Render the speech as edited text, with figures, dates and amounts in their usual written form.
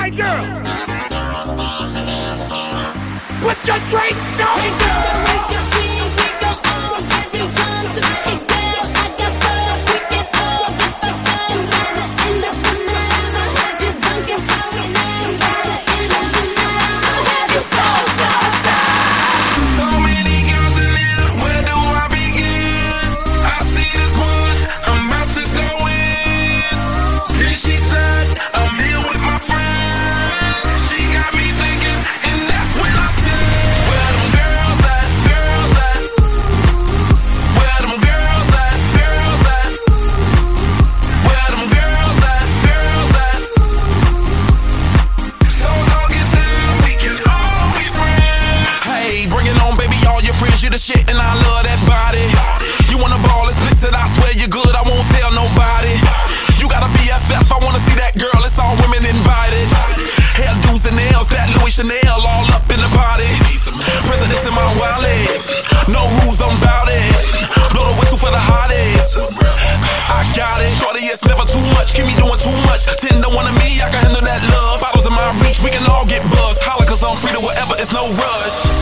Hey girl, put your drinks on. Hey girl, raise your drink, we go on every time tonight. Hey girl, I got love, we can all get fucked up. And by the end of the night, I'ma have you drunk and flowing. And by the end of the night, I'ma have you so fucked up. So many girls in there, where do I begin? I see this one, I'm about to go in. Then she said, I'm here with my friend. She got me thinking, and that's when I said, where them girls at, girls at? Where them girls at, girls at? Where them girls at, girls at? So don't get down, we can all be friends. Hey, bring it on, baby, all your friends, you the shit, and I love that body. You wanna ball, it's bliss that I swear you're good, I won't tell nobody. You got a BFF, I wanna see that girl, it's all women invited. Hairdos and nails, that Louis Chanel, all up in the party. Presidents in my wallet, no rules, I'm bout it. Blow the whistle for the hottest. I got it, shorty, it's never too much, keep me doing too much. 10 to 1 of me, I can handle that love. Bottles in my reach, we can all get buzzed. Holla, cause I'm free to whatever, it's no rush.